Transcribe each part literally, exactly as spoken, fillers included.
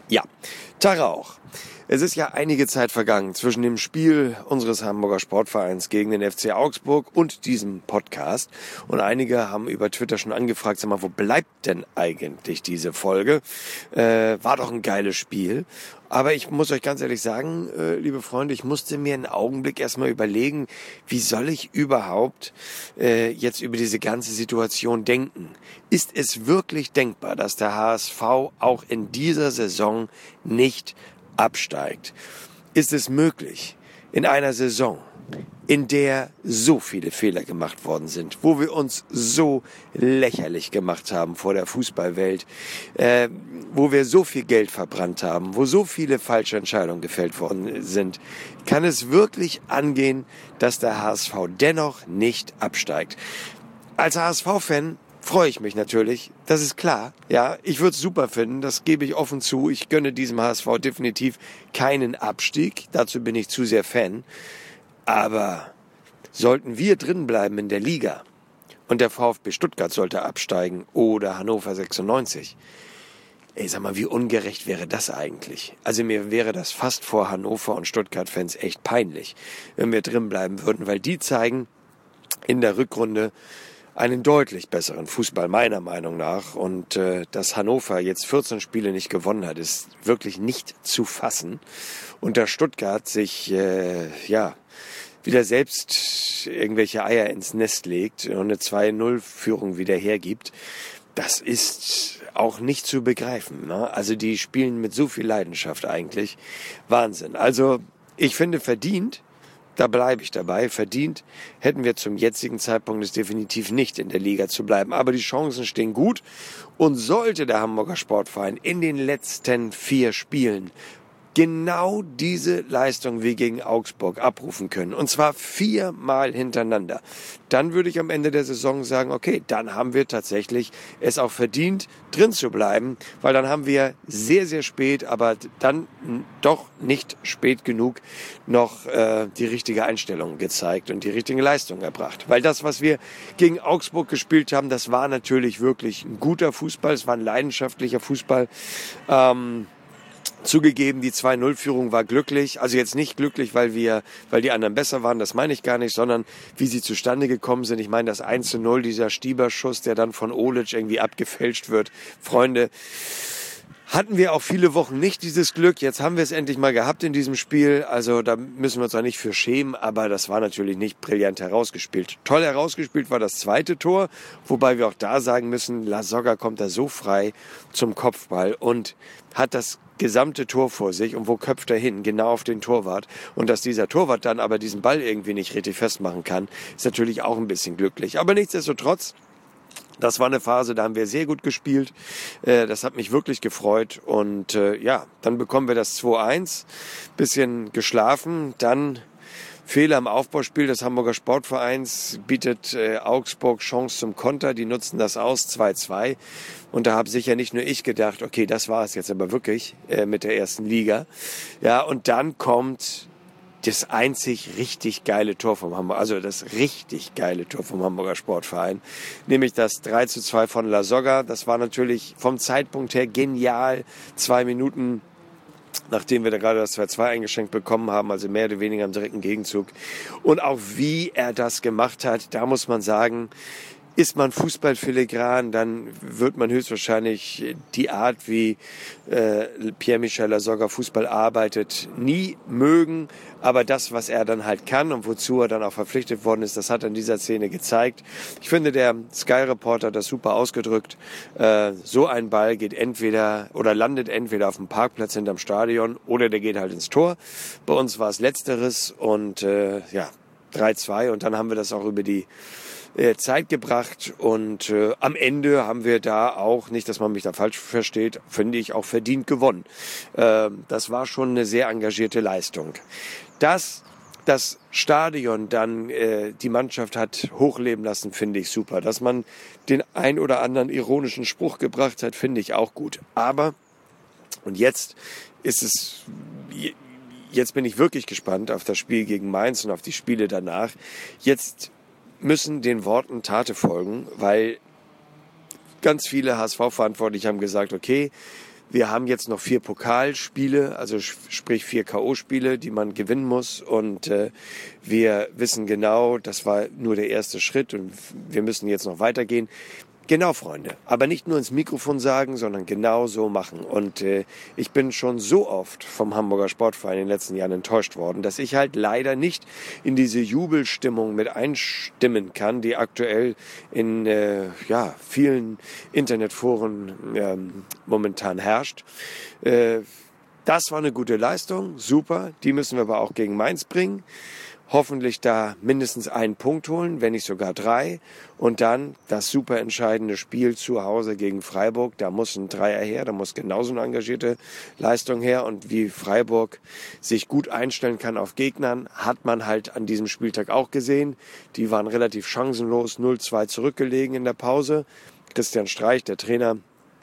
Ja, Tag auch. Es ist ja einige Zeit vergangen zwischen dem Spiel unseres Hamburger Sportvereins gegen den F C Augsburg und diesem Podcast. Und einige haben über Twitter schon angefragt, sag mal, wo bleibt denn eigentlich diese Folge? Äh, war doch ein geiles Spiel. Aber ich muss euch ganz ehrlich sagen, äh, liebe Freunde, ich musste mir einen Augenblick erstmal überlegen, wie soll ich überhaupt äh, jetzt über diese ganze Situation denken? Ist es wirklich denkbar, dass der H S V auch in dieser Saison nicht absteigt? Ist es möglich, in einer Saison, in der so viele Fehler gemacht worden sind, wo wir uns so lächerlich gemacht haben vor der Fußballwelt, äh, wo wir so viel Geld verbrannt haben, wo so viele falsche Entscheidungen gefällt worden sind, kann es wirklich angehen, dass der H S V dennoch nicht absteigt? Als H S V-Fan freue ich mich natürlich, das ist klar. Ja, ich würde es super finden, das gebe ich offen zu. Ich gönne diesem H S V definitiv keinen Abstieg, dazu bin ich zu sehr Fan. Aber sollten wir drin bleiben in der Liga und der VfB Stuttgart sollte absteigen oder Hannover sechsundneunzig, ey, sag mal, wie ungerecht wäre das eigentlich? Also mir wäre das fast vor Hannover und Stuttgart-Fans echt peinlich, wenn wir drin bleiben würden, weil die zeigen in der Rückrunde einen deutlich besseren Fußball, meiner Meinung nach. Und äh, dass Hannover jetzt vierzehn Spiele nicht gewonnen hat, ist wirklich nicht zu fassen. Und da Stuttgart sich, äh, ja, wieder selbst irgendwelche Eier ins Nest legt und eine zwei null Führung wieder hergibt, das ist auch nicht zu begreifen, ne? Also die spielen mit so viel Leidenschaft eigentlich. Wahnsinn. Also ich finde verdient, da bleibe ich dabei, verdient hätten wir zum jetzigen Zeitpunkt es definitiv nicht in der Liga zu bleiben. Aber die Chancen stehen gut und sollte der Hamburger Sportverein in den letzten vier Spielen genau diese Leistung wie gegen Augsburg abrufen können, und zwar viermal hintereinander, dann würde ich am Ende der Saison sagen, okay, dann haben wir tatsächlich es auch verdient, drin zu bleiben, weil dann haben wir sehr, sehr spät, aber dann doch nicht spät genug noch äh, die richtige Einstellung gezeigt und die richtige Leistung erbracht. Weil das, was wir gegen Augsburg gespielt haben, das war natürlich wirklich ein guter Fußball, es war ein leidenschaftlicher Fußball. Ähm, Zugegeben, die zwei null Führung war glücklich, also jetzt nicht glücklich, weil wir, weil die anderen besser waren, das meine ich gar nicht, sondern wie sie zustande gekommen sind. Ich meine, das eins zu null, dieser Stieberschuss, der dann von Olic irgendwie abgefälscht wird. Freunde, hatten wir auch viele Wochen nicht dieses Glück. Jetzt haben wir es endlich mal gehabt in diesem Spiel. Also da müssen wir uns auch nicht für schämen, aber das war natürlich nicht brillant herausgespielt. Toll herausgespielt war das zweite Tor, wobei wir auch da sagen müssen, Lasogga kommt da so frei zum Kopfball und hat das gesamte Tor vor sich, und wo köpft er hin? Genau auf den Torwart. Und dass dieser Torwart dann aber diesen Ball irgendwie nicht richtig festmachen kann, ist natürlich auch ein bisschen glücklich. Aber nichtsdestotrotz, das war eine Phase, da haben wir sehr gut gespielt. Das hat mich wirklich gefreut. Und ja, dann bekommen wir das zwei eins. Bisschen geschlafen. Dann Fehler im Aufbauspiel des Hamburger Sportvereins, bietet äh, Augsburg Chance zum Konter. Die nutzen das aus, zwei zwei. Und da habe sicher nicht nur ich gedacht, okay, das war es jetzt aber wirklich äh, mit der ersten Liga. Ja, und dann kommt das einzig richtig geile Tor vom Hamburg, also das richtig geile Tor vom Hamburger Sportverein, nämlich das drei zu zwei von Lasogga. Das war natürlich vom Zeitpunkt her genial. Zwei Minuten nachdem wir da gerade das zwei zwei eingeschenkt bekommen haben, also mehr oder weniger im direkten Gegenzug. Und auch wie er das gemacht hat, da muss man sagen, ist man Fußballfiligran, dann wird man höchstwahrscheinlich die Art, wie äh, Pierre-Michel Lasogga Fußball arbeitet, nie mögen. Aber das, was er dann halt kann und wozu er dann auch verpflichtet worden ist, das hat er in dieser Szene gezeigt. Ich finde, der Sky-Reporter hat das super ausgedrückt. Äh, so ein Ball geht entweder oder landet entweder auf dem Parkplatz hinterm Stadion oder der geht halt ins Tor. Bei uns war es Letzteres und äh, ja, drei zwei, und dann haben wir das auch über die Zeit gebracht, und äh, am Ende haben wir da auch, nicht, dass man mich da falsch versteht, finde ich, auch verdient gewonnen. Äh, das war schon eine sehr engagierte Leistung. Dass das Stadion dann äh, die Mannschaft hat hochleben lassen, finde ich super. Dass man den ein oder anderen ironischen Spruch gebracht hat, finde ich auch gut. Aber, und jetzt ist es... Jetzt bin ich wirklich gespannt auf das Spiel gegen Mainz und auf die Spiele danach. Jetzt müssen den Worten Taten folgen, weil ganz viele H S V-Verantwortliche haben gesagt, okay, Wir haben jetzt noch vier Pokalspiele, also sprich vier K O-Spiele, die man gewinnen muss. Und äh, wir wissen genau, das war nur der erste Schritt und wir müssen jetzt noch weitergehen. Genau, Freunde. Aber nicht nur ins Mikrofon sagen, sondern genau so machen. Und äh, ich bin schon so oft vom Hamburger Sportverein in den letzten Jahren enttäuscht worden, dass ich halt leider nicht in diese Jubelstimmung mit einstimmen kann, die aktuell in äh, ja, vielen Internetforen äh, momentan herrscht. Äh, das war eine gute Leistung, super. Die müssen wir aber auch gegen Mainz bringen. Hoffentlich da mindestens einen Punkt holen, wenn nicht sogar drei. Und dann das super entscheidende Spiel zu Hause gegen Freiburg. Da muss ein Dreier her, da muss genauso eine engagierte Leistung her. Und wie Freiburg sich gut einstellen kann auf Gegnern, hat man halt an diesem Spieltag auch gesehen. Die waren relativ chancenlos, null zwei zurückgelegen in der Pause. Christian Streich, der Trainer,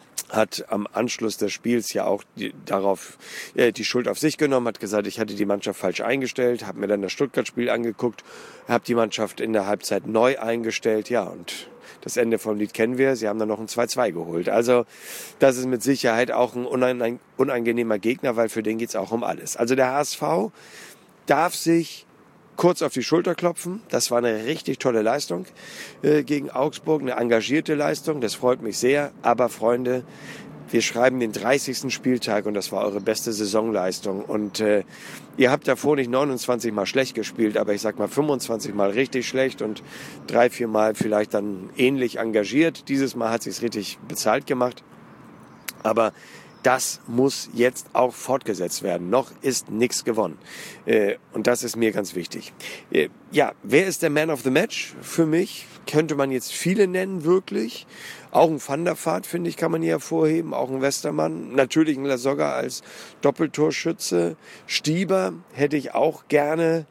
hat am Anschluss des Spiels ja auch die, darauf äh, die Schuld auf sich genommen, hat gesagt, ich hatte die Mannschaft falsch eingestellt, habe mir dann das Stuttgart-Spiel angeguckt, habe die Mannschaft in der Halbzeit neu eingestellt, ja, und das Ende vom Lied kennen wir, sie haben dann noch ein zwei zwei geholt. Also das ist mit Sicherheit auch ein unangenehmer Gegner, weil für den geht's auch um alles. Also der H S V darf sich kurz auf die Schulter klopfen. Das war eine richtig tolle Leistung äh, gegen Augsburg, eine engagierte Leistung. Das freut mich sehr. Aber Freunde, wir schreiben den dreißigsten Spieltag und das war eure beste Saisonleistung. Und äh, ihr habt davor nicht neunundzwanzig Mal schlecht gespielt, aber ich sag mal fünfundzwanzig Mal richtig schlecht und drei, vier Mal vielleicht dann ähnlich engagiert. Dieses Mal hat sich's richtig bezahlt gemacht. Aber das muss jetzt auch fortgesetzt werden. Noch ist nichts gewonnen. Äh, und das ist mir ganz wichtig. Äh, ja, wer ist der Man of the Match für mich? Könnte man jetzt viele nennen, wirklich. Auch ein Van der Vaart, finde ich, kann man hier hervorheben. Auch ein Westermann. Natürlich ein Lasogga als Doppeltorschütze. Stieber hätte ich auch gerne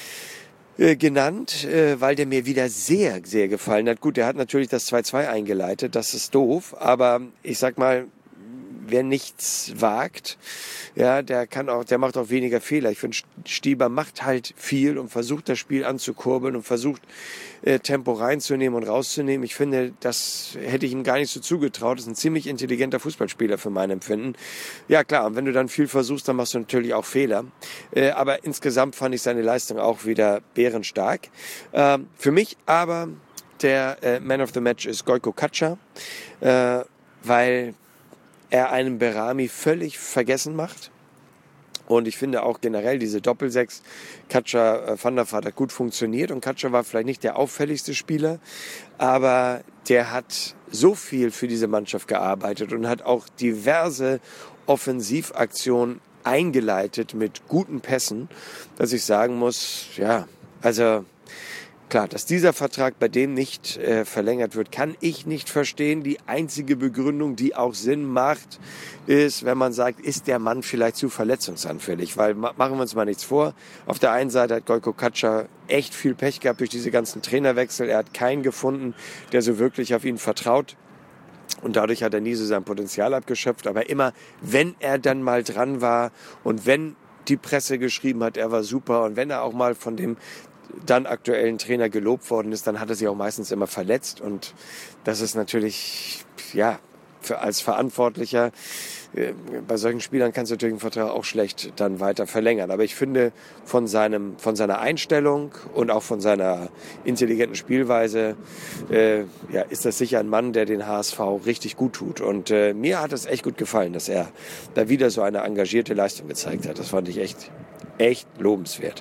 äh, genannt, äh, weil der mir wieder sehr, sehr gefallen hat. Gut, der hat natürlich das zwei zwei eingeleitet. Das ist doof. Aber ich sag mal, wer nichts wagt, ja, der kann auch, der macht auch weniger Fehler. Ich finde, Stieber macht halt viel und versucht das Spiel anzukurbeln und versucht äh, Tempo reinzunehmen und rauszunehmen. Ich finde, das hätte ich ihm gar nicht so zugetraut. Das ist ein ziemlich intelligenter Fußballspieler für mein Empfinden. Ja klar, und wenn du dann viel versuchst, dann machst du natürlich auch Fehler. Äh, aber insgesamt fand ich seine Leistung auch wieder bärenstark. Äh, für mich aber der äh, Man of the Match ist Gojko Kacha, äh, weil er einen Berami völlig vergessen macht. Und ich finde auch generell diese Doppelsechs, Kacha, äh, Van der Vaart hat gut funktioniert und Kacha war vielleicht nicht der auffälligste Spieler, aber der hat so viel für diese Mannschaft gearbeitet und hat auch diverse Offensivaktionen eingeleitet mit guten Pässen, dass ich sagen muss, ja, also klar, dass dieser Vertrag bei dem nicht äh, verlängert wird, kann ich nicht verstehen. Die einzige Begründung, die auch Sinn macht, ist, wenn man sagt, ist der Mann vielleicht zu verletzungsanfällig? Weil, ma- machen wir uns mal nichts vor, auf der einen Seite hat Gojko Kacha echt viel Pech gehabt durch diese ganzen Trainerwechsel. Er hat keinen gefunden, der so wirklich auf ihn vertraut. Und dadurch hat er nie so sein Potenzial abgeschöpft. Aber immer, wenn er dann mal dran war und wenn die Presse geschrieben hat, er war super und wenn er auch mal von dem dann aktuellen Trainer gelobt worden ist, dann hat er sich auch meistens immer verletzt und das ist natürlich, ja, für, als Verantwortlicher, äh, bei solchen Spielern kannst du natürlich einen Vertrag auch schlecht dann weiter verlängern, aber ich finde von seinem, von seiner Einstellung und auch von seiner intelligenten Spielweise, äh, ja, ist das sicher ein Mann, der den H S V richtig gut tut und äh, mir hat es echt gut gefallen, dass er da wieder so eine engagierte Leistung gezeigt hat, das fand ich echt, echt lobenswert.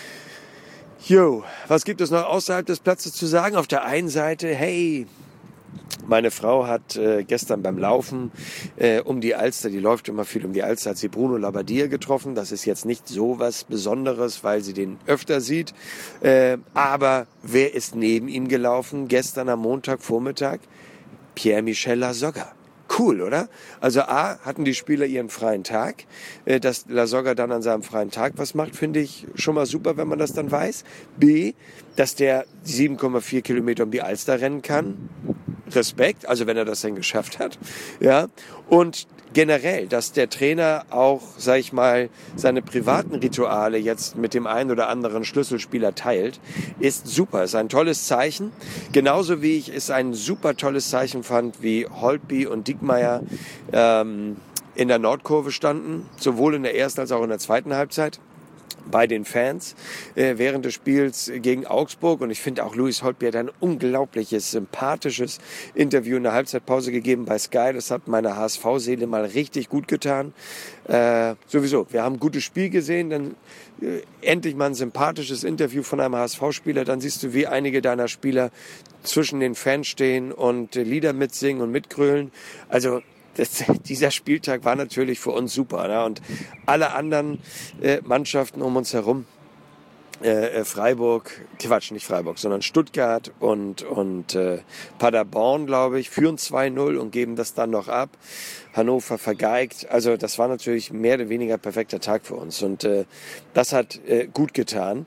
Jo, was gibt es noch außerhalb des Platzes zu sagen? Auf der einen Seite, hey, meine Frau hat äh, gestern beim Laufen äh, um die Alster, die läuft immer viel um die Alster, hat sie Bruno Labbadia getroffen. Das ist jetzt nicht so was Besonderes, weil sie den öfter sieht. Äh, aber wer ist neben ihm gelaufen gestern am Montagvormittag? Pierre-Michel Lasogga. Cool, oder? Also A, hatten die Spieler ihren freien Tag. Dass Lasogga dann an seinem freien Tag was macht, finde ich schon mal super, wenn man das dann weiß. B, dass der sieben Komma vier Kilometer um die Alster rennen kann. Respekt, also wenn er das denn geschafft hat. Ja. Und generell, dass der Trainer auch, sag ich mal, seine privaten Rituale jetzt mit dem einen oder anderen Schlüsselspieler teilt, ist super, ist ein tolles Zeichen. Genauso wie ich es ein super tolles Zeichen fand, wie Holtby und Diekmeyer ähm, in der Nordkurve standen, sowohl in der ersten als auch in der zweiten Halbzeit, bei den Fans äh, während des Spiels gegen Augsburg. Und ich finde auch Louis Holtby hat ein unglaubliches, sympathisches Interview in der Halbzeitpause gegeben bei Sky. Das hat meine H S V-Seele mal richtig gut getan. Äh, sowieso, wir haben ein gutes Spiel gesehen, dann äh, endlich mal ein sympathisches Interview von einem H S V-Spieler. Dann siehst du, wie einige deiner Spieler zwischen den Fans stehen und äh, Lieder mitsingen und mitgrölen. Also Das, dieser Spieltag war natürlich für uns super. Ne? Und alle anderen äh, Mannschaften um uns herum, äh, Freiburg, Quatsch, nicht Freiburg, sondern Stuttgart und, und äh, Paderborn, glaube ich, führen zwei null und geben das dann noch ab. Hannover vergeigt. Also das war natürlich mehr oder weniger perfekter Tag für uns. Und äh, das hat äh, gut getan.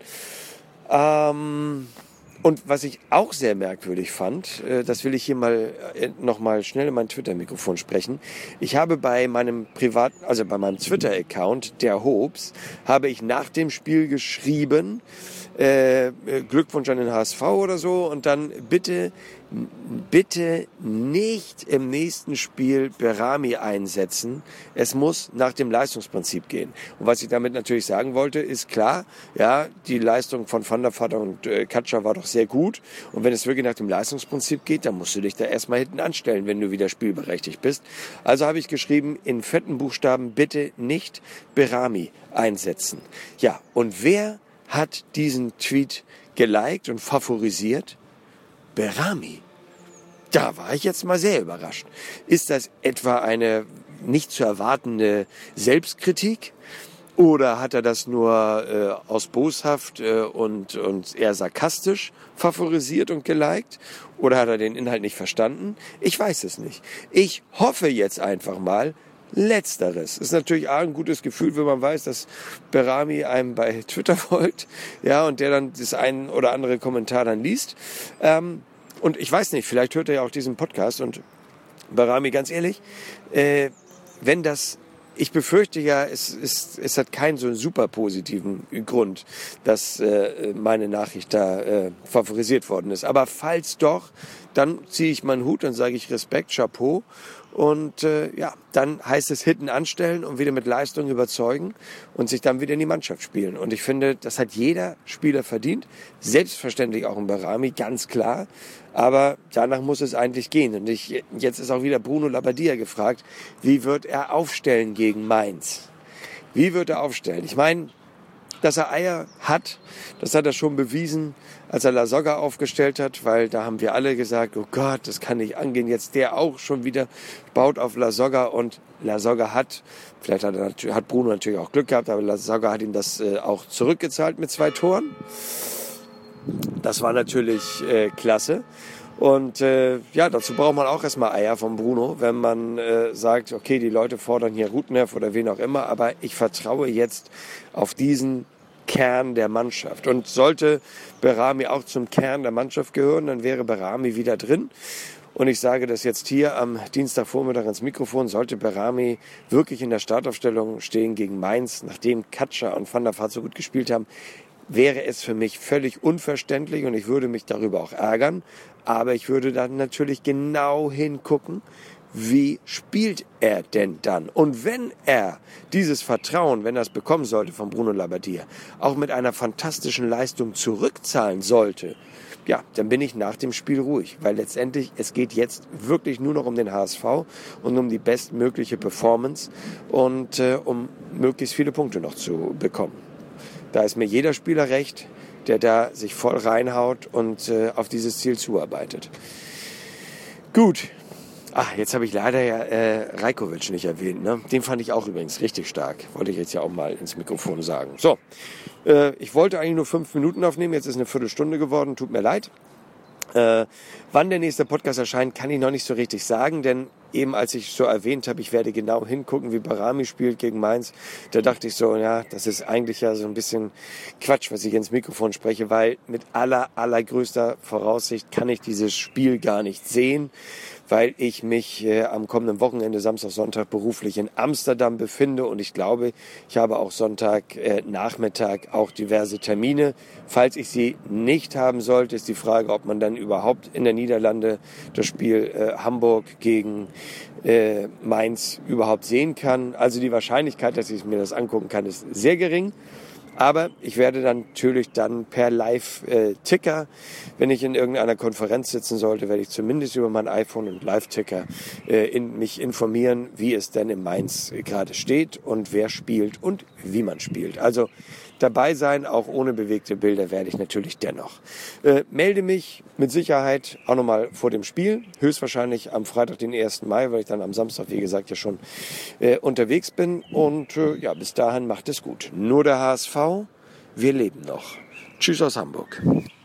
Ähm... Und was ich auch sehr merkwürdig fand, das will ich hier mal noch mal schnell in mein Twitter-Mikrofon sprechen. Ich habe bei meinem privaten, also bei meinem Twitter-Account, der Hobs, habe ich nach dem Spiel geschrieben, äh, Glückwunsch an den H S V oder so, und dann bitte, bitte nicht im nächsten Spiel Behrami einsetzen. Es muss nach dem Leistungsprinzip gehen. Und was ich damit natürlich sagen wollte, ist klar, ja, die Leistung von Van der Vaart und äh, Katscher war doch sehr gut. Und wenn es wirklich nach dem Leistungsprinzip geht, dann musst du dich da erstmal hinten anstellen, wenn du wieder spielberechtigt bist. Also habe ich geschrieben, in fetten Buchstaben, bitte nicht Behrami einsetzen. Ja, und wer hat diesen Tweet geliked und favorisiert? Behrami. Da war ich jetzt mal sehr überrascht. Ist das etwa eine nicht zu erwartende Selbstkritik? Oder hat er das nur äh, aus Boshaft äh, und, und eher sarkastisch favorisiert und geliked? Oder hat er den Inhalt nicht verstanden? Ich weiß es nicht. Ich hoffe jetzt einfach mal, Letzteres. Ist natürlich auch ein gutes Gefühl, wenn man weiß, dass Behrami einem bei Twitter folgt, ja, und der dann das ein oder andere Kommentar dann liest. Ähm, und ich weiß nicht, vielleicht hört er ja auch diesen Podcast. Und Behrami, ganz ehrlich, äh, wenn das, ich befürchte ja, es, es, es hat keinen so einen super positiven Grund, dass äh, meine Nachricht da äh, favorisiert worden ist. Aber falls doch, dann ziehe ich meinen Hut und sage ich Respekt, Chapeau. Und äh, ja, dann heißt es hinten anstellen und wieder mit Leistung überzeugen und sich dann wieder in die Mannschaft spielen. Und ich finde, das hat jeder Spieler verdient. Selbstverständlich auch ein Behrami, ganz klar. Aber danach muss es eigentlich gehen. Und ich, jetzt ist auch wieder Bruno Labbadia gefragt, wie wird er aufstellen gegen Mainz? Wie wird er aufstellen? Ich meine, dass er Eier hat, das hat er schon bewiesen, als er Lasogga aufgestellt hat, weil da haben wir alle gesagt, oh Gott, das kann nicht angehen, jetzt der auch schon wieder baut auf Lasogga, und Lasogga hat, vielleicht hat, er, hat Bruno natürlich auch Glück gehabt, aber Lasogga hat ihm das äh, auch zurückgezahlt mit zwei Toren. Das war natürlich äh, klasse. Und äh, ja, dazu braucht man auch erstmal Eier von Bruno, wenn man äh, sagt, okay, die Leute fordern hier Rutenheff oder wen auch immer, aber ich vertraue jetzt auf diesen Kern der Mannschaft. Und sollte Behrami auch zum Kern der Mannschaft gehören, dann wäre Behrami wieder drin. Und ich sage das jetzt hier am Dienstagvormittag ins Mikrofon, sollte Behrami wirklich in der Startaufstellung stehen gegen Mainz, nachdem Katscher und Van der Vaart so gut gespielt haben, wäre es für mich völlig unverständlich und ich würde mich darüber auch ärgern. Aber ich würde dann natürlich genau hingucken, wie spielt er denn dann? Und wenn er dieses Vertrauen, wenn er es bekommen sollte von Bruno Labbadia, auch mit einer fantastischen Leistung zurückzahlen sollte, ja, dann bin ich nach dem Spiel ruhig. Weil letztendlich, es geht jetzt wirklich nur noch um den H S V und um die bestmögliche Performance und äh, um möglichst viele Punkte noch zu bekommen. Da ist mir jeder Spieler recht, der da sich voll reinhaut und äh, auf dieses Ziel zuarbeitet. Gut. Ach, jetzt habe ich leider ja äh, Rajkovic nicht erwähnt. Ne? Den fand ich auch übrigens richtig stark. Wollte ich jetzt ja auch mal ins Mikrofon sagen. So, äh, ich wollte eigentlich nur fünf Minuten aufnehmen. Jetzt ist eine Viertelstunde geworden. Tut mir leid. Äh, wann der nächste Podcast erscheint, kann ich noch nicht so richtig sagen, denn eben als ich so erwähnt habe, ich werde genau hingucken, wie Behrami spielt gegen Mainz, da dachte ich so, ja, das ist eigentlich ja so ein bisschen Quatsch, was ich ins Mikrofon spreche, weil mit aller, allergrößter Voraussicht kann ich dieses Spiel gar nicht sehen, weil ich mich äh, am kommenden Wochenende, Samstag, Sonntag beruflich in Amsterdam befinde und ich glaube, ich habe auch Sonntag äh, Nachmittag auch diverse Termine. Falls ich sie nicht haben sollte, ist die Frage, ob man dann überhaupt in der Niederlande das Spiel äh, Hamburg gegen äh, Mainz überhaupt sehen kann. Also die Wahrscheinlichkeit, dass ich mir das angucken kann, ist sehr gering. Aber ich werde dann natürlich dann per Live-Ticker, wenn ich in irgendeiner Konferenz sitzen sollte, werde ich zumindest über mein iPhone und Live-Ticker äh, in, mich informieren, wie es denn in Mainz gerade steht und wer spielt und wie man spielt. Also dabei sein, auch ohne bewegte Bilder, werde ich natürlich dennoch. Äh, melde mich mit Sicherheit auch nochmal vor dem Spiel, höchstwahrscheinlich am Freitag, den ersten Mai, weil ich dann am Samstag, wie gesagt, ja schon äh, unterwegs bin. Und äh, ja, bis dahin macht es gut. Nur der H S V, wir leben noch. Tschüss aus Hamburg.